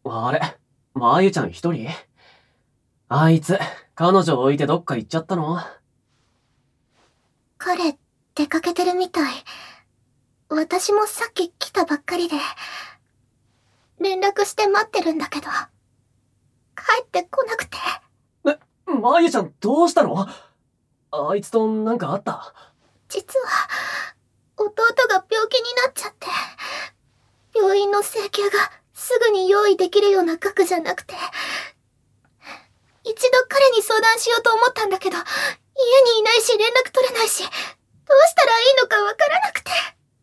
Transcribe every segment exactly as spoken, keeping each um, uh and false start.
あれ、まゆちゃん一人？あいつ、彼女置いてどっか行っちゃったの？ 彼、出かけてるみたい。私もさっき来たばっかりで、連絡して待ってるんだけど、帰ってこなくて。 え、まゆちゃんどうしたの？あいつとなんかあった？ 実は、弟が病気になっちゃって、病院の請求がすぐに用意できるような額じゃなくて、一度彼に相談しようと思ったんだけど、家にいないし連絡取れないし、どうしたらいいのかわからなくて。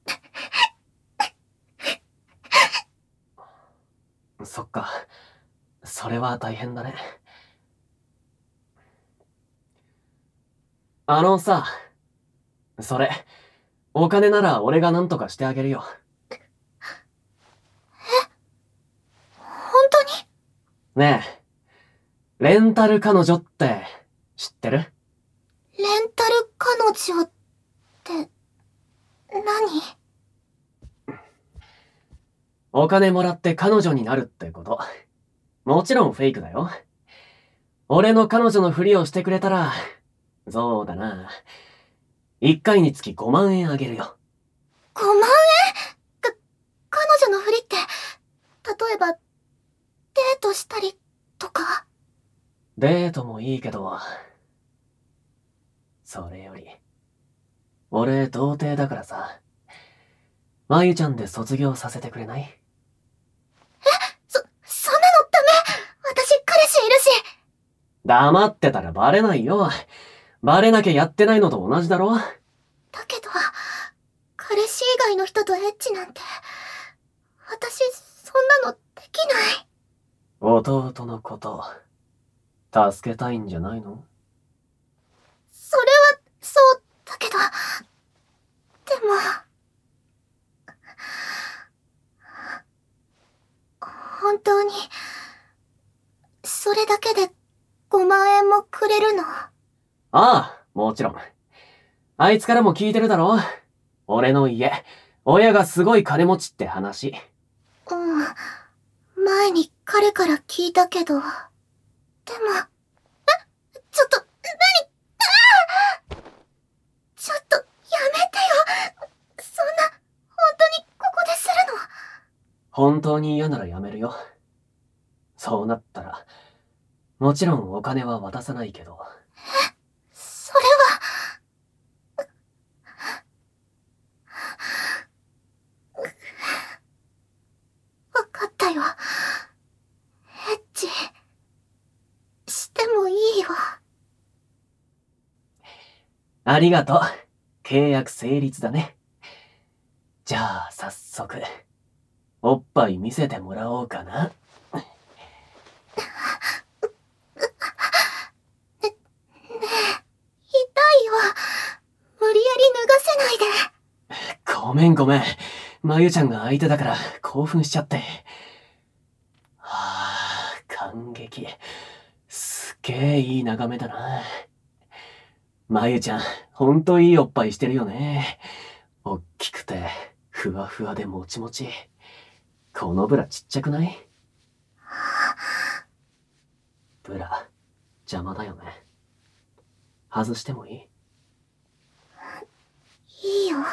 そっか。それは大変だね。あのさ、それ、お金なら俺が何とかしてあげるよ。 え？本当に？ ねえ、レンタル彼女って知ってる？ レンタル彼女って、何？ お金もらって彼女になるってこと。もちろんフェイクだよ。俺の彼女のふりをしてくれたら、そうだな。一回につきごまんえんあげるよ。 ごまんえん？か、彼女のふりって、例えば、デートしたりとか？ デートもいいけど、それより、俺童貞だからさ、まゆちゃんで卒業させてくれない？ え？そ、そんなのダメ！私彼氏いるし！ 黙ってたらバレないよ。バレなきゃやってないのと同じだろ？ だけど、彼氏以外の人とエッチなんて、私、そんなのできない。 弟のこと、助けたいんじゃないの？ それは、そうだけど、でも、本当に、それだけでごまんえんもくれるの？ ああ、もちろん。あいつからも聞いてるだろ？俺の家、親がすごい金持ちって話。 うん。前に彼から聞いたけど、でも、え？ちょっと、何？ああ！ちょっと、やめてよ。そんな、本当にここでするの？ 本当に嫌ならやめるよ。そうなったら、もちろんお金は渡さないけど。 え？それは、わかったよ。エッチ、してもいいよ。 ありがとう。契約成立だね。じゃあ、早速、おっぱい見せてもらおうかな。 ね、ねえ、痛いよ。無理やり脱がせないで。 ごめんごめん。まゆちゃんが相手だから興奮しちゃって。はあ、感激。すっげえいい眺めだな。まゆちゃん、ほんといいおっぱいしてるよね。おっきくて、ふわふわでもちもち。このブラちっちゃくない？ブラ、邪魔だよね。外してもいい？ いいよ。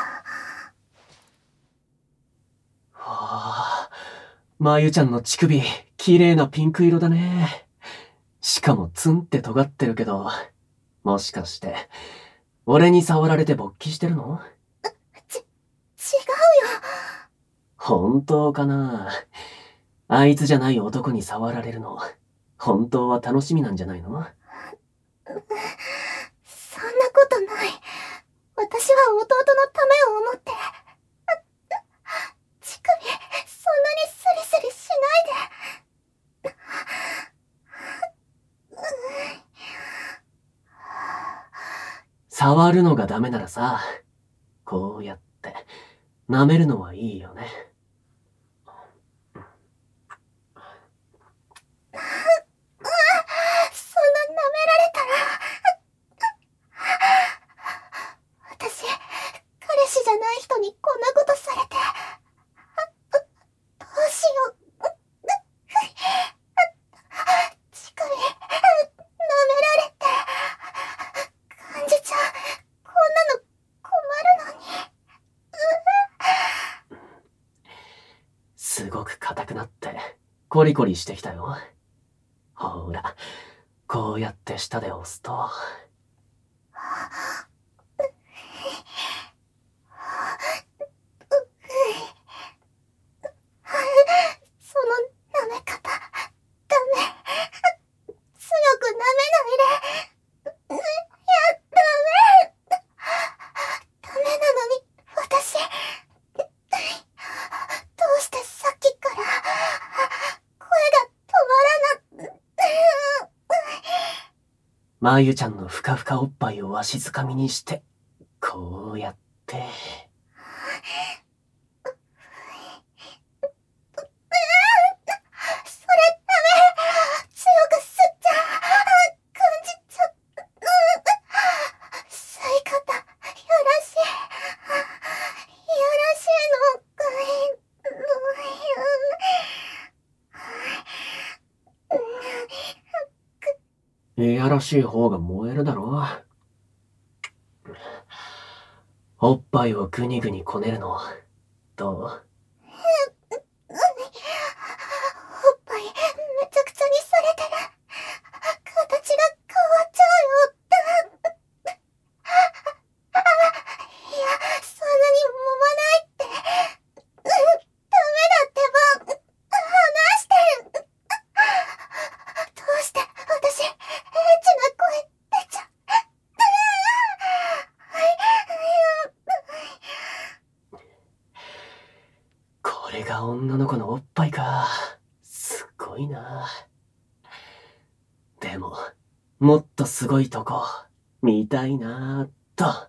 はあ、まゆちゃんの乳首、綺麗なピンク色だね。しかもツンって尖ってるけど、もしかして、俺に触られて勃起してるの？ ち、違うよ。 本当かな？あいつじゃない男に触られるの、本当は楽しみなんじゃないの？ そんなことない。私は弟のためを思って。乳首、そんなにスリスリしないで。 触るのがダメならさ、こうやって、舐めるのはいいよね。 そんな舐められたら。私、彼氏じゃない人にこんなことされて。どうしよう。 すごく硬くなってコリコリしてきたよ。ほら、こうやって舌で押すと。 その舐め方、ダメ。強く舐めないで。いや、ダメ。ダメなのに、私。どうしてさっきから、声が止まらな。 まゆちゃんのふかふかおっぱいをわしづかみにして、こうやって。いやらしい方が燃えるだろう。おっぱいをぐにぐにこねるの、どう？ おっぱいめちゃくちゃにされてる。形が変わっちゃうよ。いや、そんなに揉まないって。ダメだってば。離して。どうして私、エッチな声出ちゃう。 これが女の子のおっぱいか。すごいな。でも、もっとすごいとこ、見たいなーと。 いや、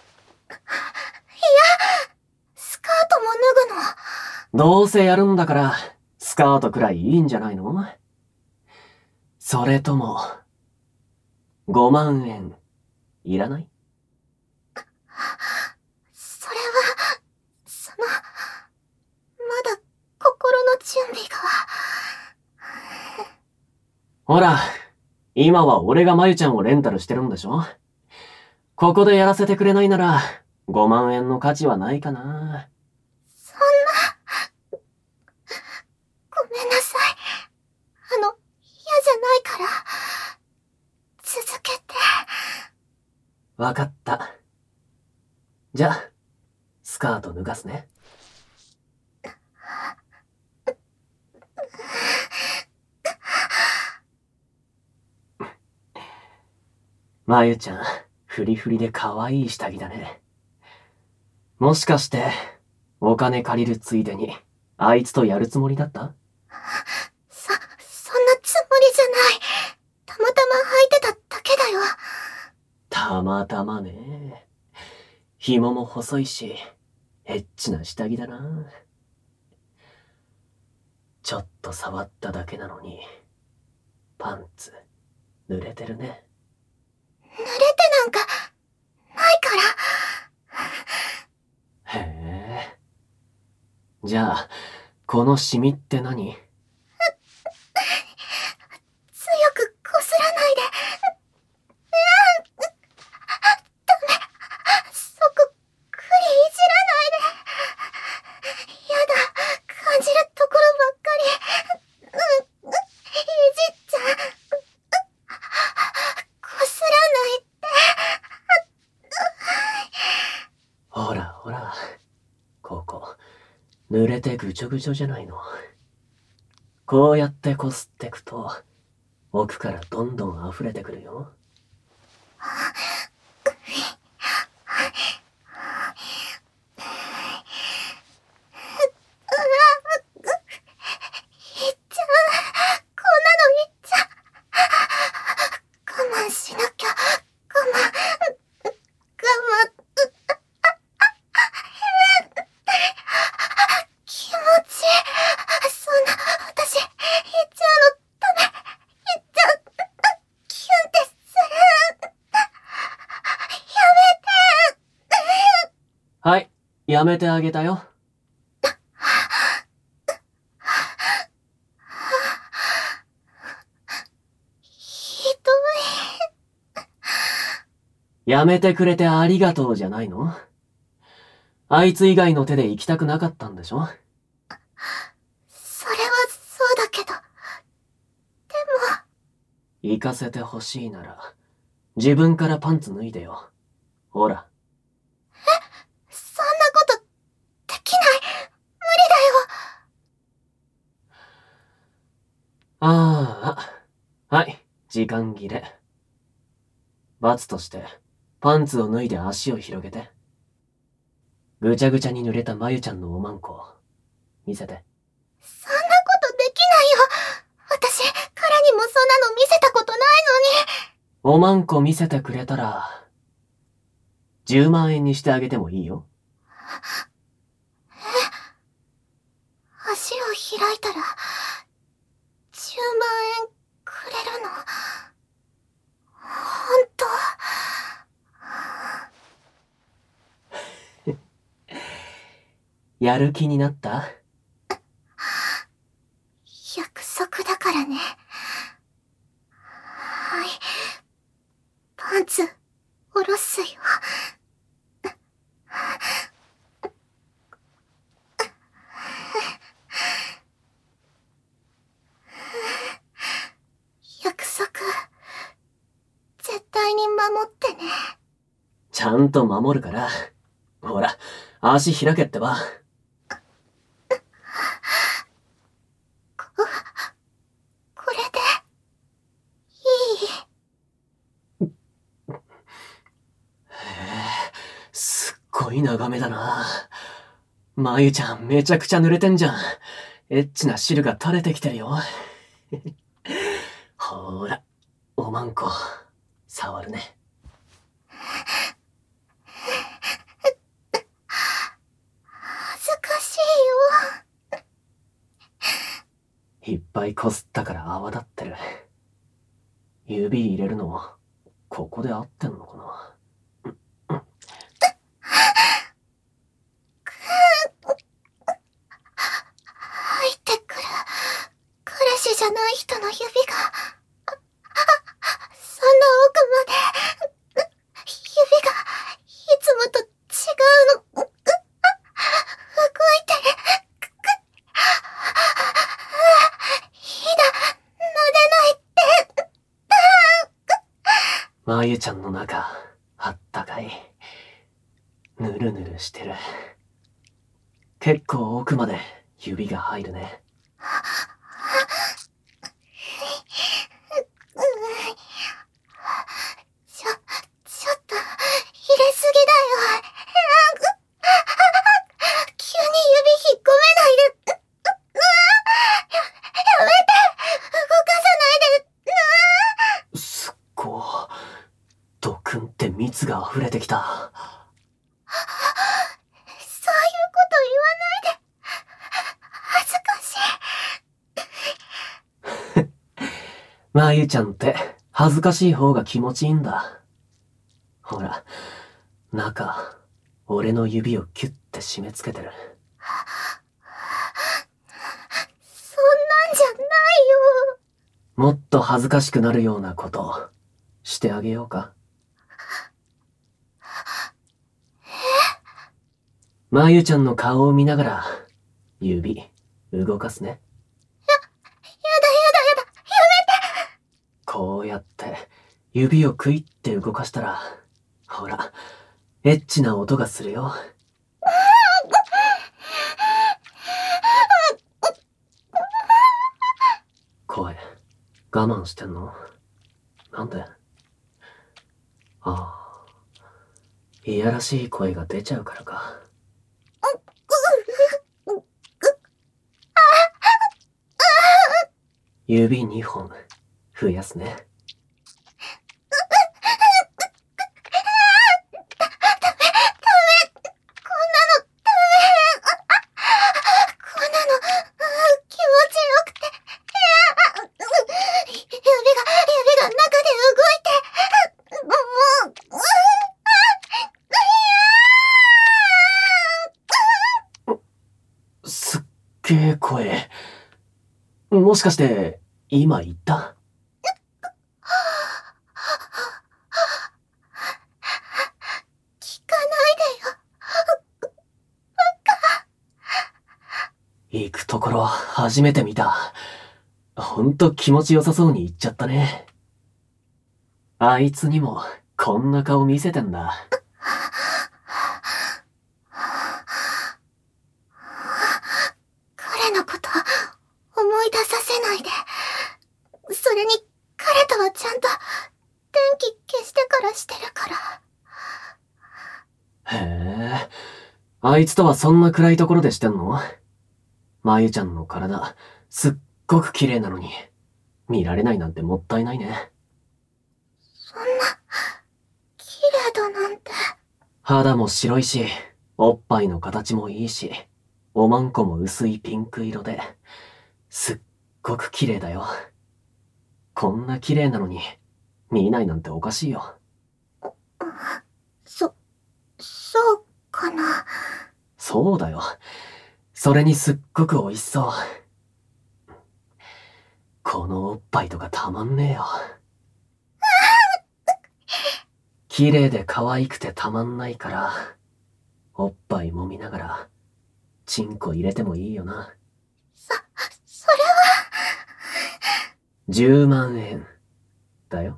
スカートも脱ぐの。 どうせやるんだから、スカートくらいいいんじゃないの？それとも、ごまんえん、いらない？ それは、その、まだ心の準備が。 ほら、今は俺がまゆちゃんをレンタルしてるんでしょ？ここでやらせてくれないなら、ごまんえんの価値はないかな。 そんな。ごめんなさい。あの、嫌じゃないから。続けて。 わかった。じゃあ、スカート脱がすね。まゆちゃん、フリフリで可愛い下着だね。もしかして、お金借りるついでに、あいつとやるつもりだった？ そ、そんなつもりじゃない。たまたま履いてただけだよ。 たまたまね。紐も細いし、エッチな下着だな。ちょっと触っただけなのに、パンツ、濡れてるね。 濡れてなんか、ないから。 へえ。じゃあ、このシミって何？ 強くこすらないで。ダメ。そこ、くりいじらないで。やだ。感じるところばっかり。うん、いじっちゃう。こすらないって。 ほらほら、ここ、濡れてぐちょぐちょじゃないの。こうやってこすってくと、奥からどんどん溢れてくるよ。はい、やめてあげたよ。 ひどい。 やめてくれてありがとうじゃないの？あいつ以外の手で行きたくなかったんでしょ？ 行かせてほしいなら、自分からパンツ脱いでよ。ほら。 え、そんなこと、できない。無理だよ。 ああ、はい、時間切れ。罰として、パンツを脱いで足を広げて。ぐちゃぐちゃに濡れたまゆちゃんのおまんこ、見せて。 そんなことできないよ。私、彼にもそんなの見せたことないのに。 おまんこ見せてくれたら、じゅうまんえんにしてあげてもいいよ。 え、足を開いたら、じゅうまんえんくれるの？ほんと？ やる気になった？ 約束だからね。はい。パンツ、下ろすよ。約束、絶対に守ってね。 ちゃんと守るから。ほら、足開けってば。 こ、これで、いい？ へえ、すっごい眺めだな。まゆちゃんめちゃくちゃ濡れてんじゃん。エッチな汁が垂れてきてるよ。ほら、おまんこ、触るね。 恥ずかしいよ。 いっぱいこすったから泡立ってる。指入れるの、ここで合ってんのかな。 入ってくる。彼氏じゃない人の指が、そんな奥まで、指が、いつもと違うの。動いてる。ひだ、撫でないって。 まゆちゃんの中、あったかい。ぬるぬるしてる。結構奥まで指が入るね。ちょ、ちょっと、入れすぎだよ。急に指引っ込めないで。や、やめて。動かさないで。すっごー。ドクンって蜜が溢れてきた。 そういうこと言わないで。恥ずかしい。 まゆちゃんって恥ずかしい方が気持ちいいんだ。ほら、中、俺の指をキュッて締め付けてる。 そんなんじゃないよ。 もっと恥ずかしくなるようなことしてあげようか。 え？ まゆちゃんの顔を見ながら指動かすね。 や、やだやだやだ、やめて。 こうやって指をクイって動かしたら、ほら、エッチな音がするよ。声、我慢してんの？なんで？ああ、いやらしい声が出ちゃうからか。指にほん増やすね。すっげえ声。もしかして今言った？ 聞かないでよ。 行くところ初めて見た。ほんと気持ちよさそうに言っちゃったね。 あいつにもこんな顔見せてんだ。 彼のこと思い出させないで。それに彼とはちゃんと電気消してからしてるから。 へえ、あいつとはそんな暗いところでしてんの？まゆちゃんの体、すっごく綺麗なのに、見られないなんてもったいないね。 そんな、綺麗だなんて。 肌も白いし、おっぱいの形もいいし、おまんこも薄いピンク色で、すっごく綺麗だよ。こんな綺麗なのに、見ないなんておかしいよ。 そ、そうかな。 そうだよ。それにすっごく美味しそう。このおっぱいとかたまんねえよ。綺麗で可愛くてたまんないから、おっぱい揉みながら、チンコ入れてもいいよな。 そ、それは。 じゅうまんえん、だよ。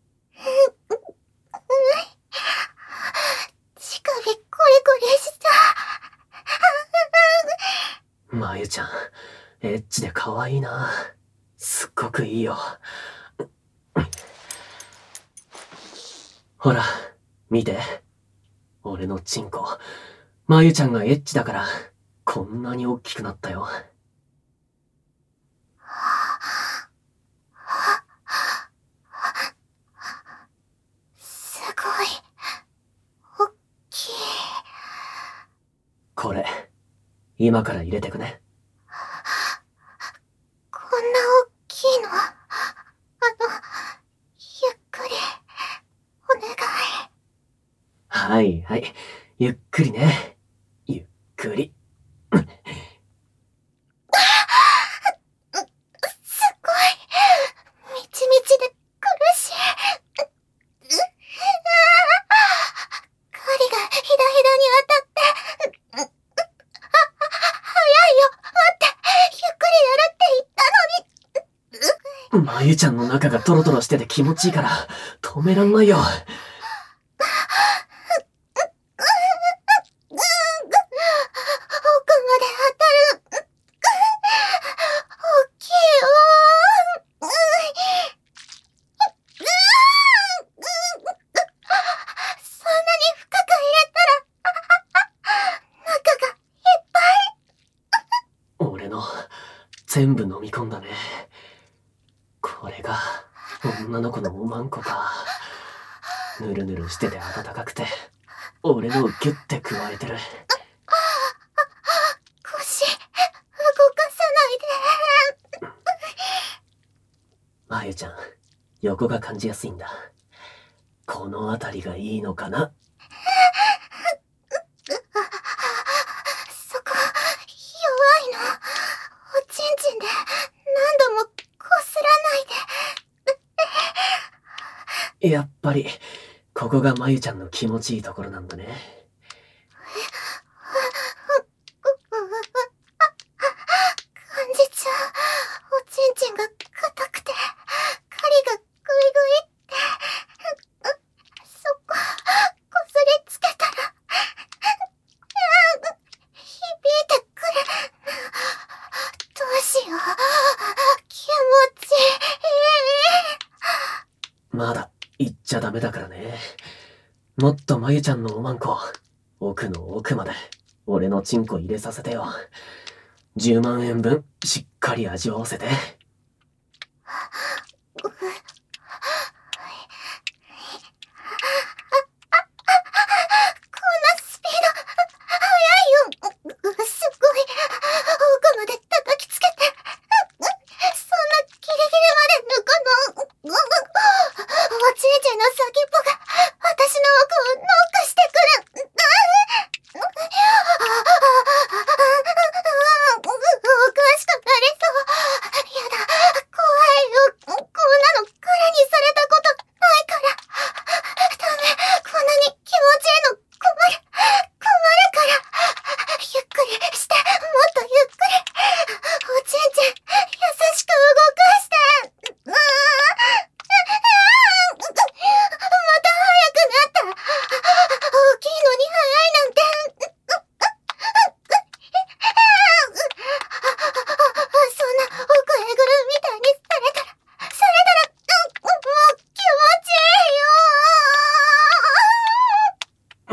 乳首コリコリした。 まゆちゃん、エッチで可愛いな。すっごくいいよ。ほら、見て。俺のチンコ。まゆちゃんがエッチだから、こんなに大きくなったよ。 すごい、おっきい。 これ、今から入れてくね。 こんな大きいの？あの、ゆっくり、お願い。 はいはい。ゆっくりね。ゆっくり。 すごい。みちみちで苦しい。針がひだひだに当たって。あ、早いよ。待って。ゆっくりやるって言ったのに。 まゆちゃんの中がトロトロしてて気持ちいいから、止めらんないよ。 奥まで当たる。大きいよ。そんなに深く入れたら、中がいっぱい。 俺の、全部飲み込んだね。これが、女の子のおまんこか。ぬるぬるしてて暖かくて、俺のをギュッて加えてる。 腰、動かさないで。 まゆちゃん、横が感じやすいんだ。このあたりがいいのかな。 そこ、弱いの。おちんちんで何度もこすらないで。 やっぱり、ここがまゆちゃんの気持ちいいところなんだね。 感じちゃう。おちんちんが硬くて、針がグイグイって。そこ、こすりつけたら、響いてくる。どうしよう。気持ちいい。 まだ、言っちゃダメだからね。もっとまゆちゃんのおまんこ、奥の奥まで、俺のチンコ入れさせてよ。じゅうまんえんぶん、しっかり味わわせて。 スピード、速いよ。すごい。奥まで叩きつけて。そんなギリギリまで抜くの。おちんちんの先っぽが私の奥をノックしてくる。おかしくなりそう。やだ、怖いよ。こんなの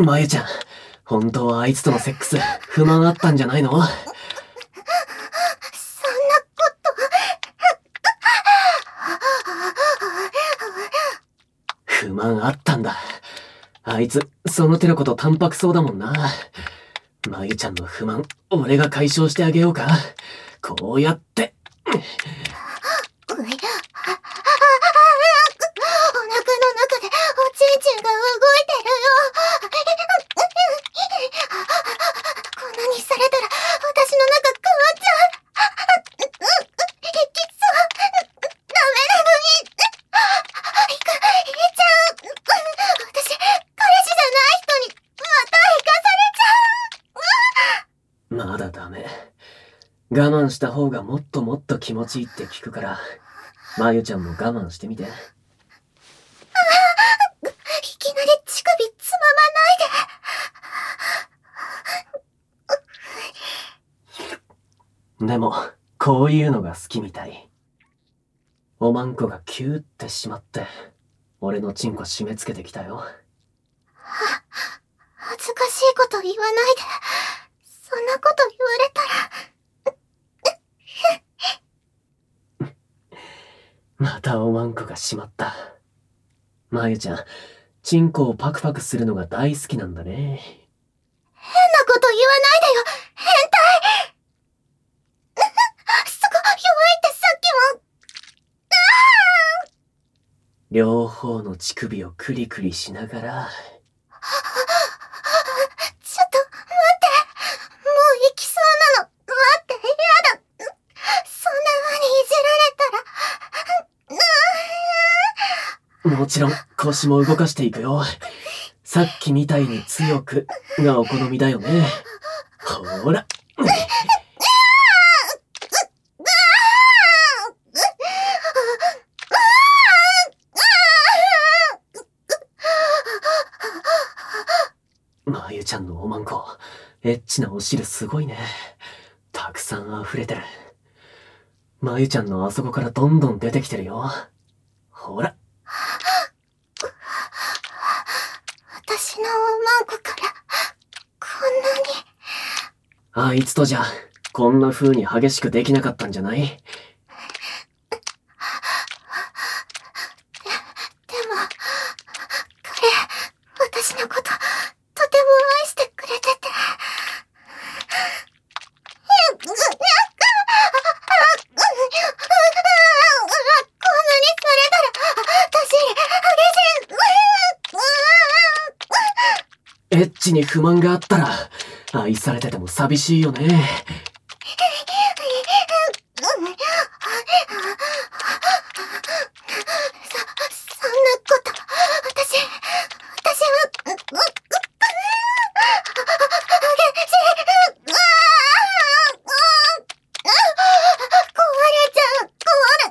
まゆちゃん、本当はあいつとのセックス、不満あったんじゃないの？ そんなこと。 不満あったんだ。あいつ、その手のこと淡白そうだもんな。まゆちゃんの不満、俺が解消してあげようか。こうやって。お腹の中でおちんちんが動いてるよ。こんなにされたら私の中変わっちゃう。いきそう。ダメなのに。いか、いっちゃう。私、彼氏じゃない人にまた行かされちゃう。 まだダメ。我慢した方がもっともっと気持ちいいって聞くから、まゆちゃんも我慢してみて。いきなり乳首つままないで。でも、こういうのが好きみたい。おまんこがキューってしまって、俺のチンコ締め付けてきたよ。は、 恥ずかしいこと言わないで。そんなこと言われたら。 またおまんこがしまった。まゆちゃん、チンコをパクパクするのが大好きなんだね。 変なこと言わないでよ、変態。すごい弱いってさっきも。 両方の乳首をクリクリしながら。 ちょっと待って、もう行きそうなの。待って、やだ。そんな風にいじられたら。 もちろん腰も動かしていくよ。さっきみたいに強くがお好みだよね。ほら。まゆちゃんのおまんこ、エッチなお汁すごいね。たくさん溢れてる。まゆちゃんのあそこからどんどん出てきてるよ。ほら。 私のおまんこからこんなに。 あいつとじゃこんな風に激しくできなかったんじゃない？で、 でも彼、私のこととても愛してくれてて。こんなにされたら私激しい。 エッチに不満があったら愛されてても寂しいよね。 そ、そんなこと私、私は壊れちゃう。壊れ、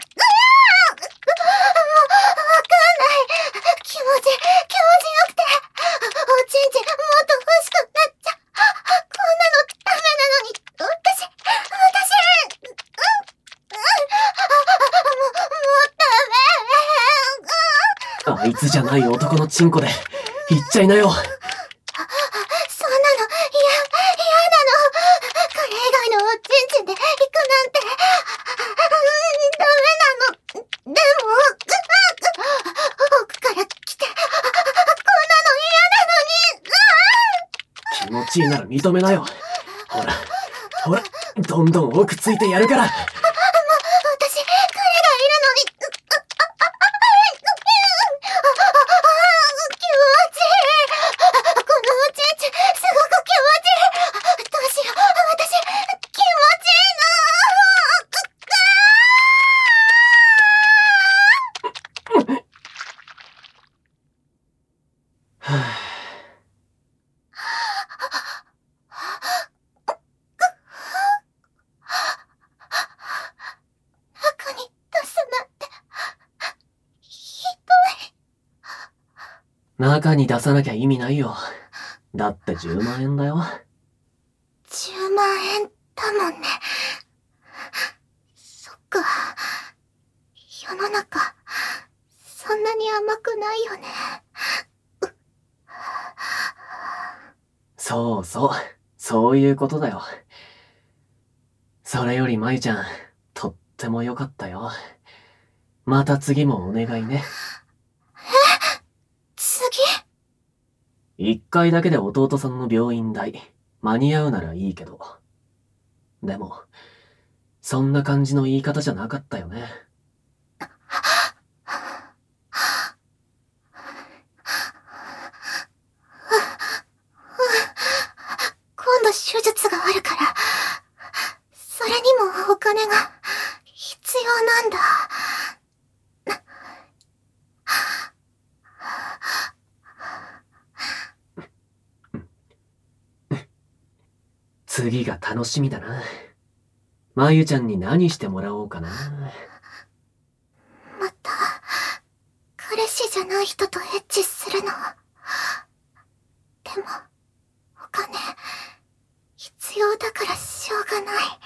わかんない。気持ち、気持ちよくて、おちんちんもっと欲しくなっちゃう。こんなのダメなのに、私、私、もう、もうダメ。 あいつじゃない男のチンコで言っちゃいなよ。 そんなの、いや、嫌なの。彼以外のおちんちんで行くなんて、ダメなの。でも、奥から来て、こんなの気持ちいいなら認めなよ。ほら、ほら、どんどん奥ついてやるから。 嫌なのに。私、彼がいるのに。気持ちいい。このおちんちん、すごく気持ちいい。どうしよう、私、気持ちいいはぁ。 中に出すなんて、ひどい。 中に出さなきゃ意味ないよ。だってじゅうまんえんだよ。 じゅうまんえんだもんね。そっか。世の中、そんなに甘くないよね。うそうそう。そういうことだよ。それよりまゆちゃん、とっても良かったよ。また次もお願いね。 え？次？ 一回だけで弟さんの病院代、間に合うならいいけど。でも、そんな感じの言い方じゃなかったよね。 今度手術があるから、それにもお金が必要なんだ。 次が楽しみだな。まゆちゃんに何してもらおうかな。 また、彼氏じゃない人とエッチするの。でも、お金、必要だからしょうがない。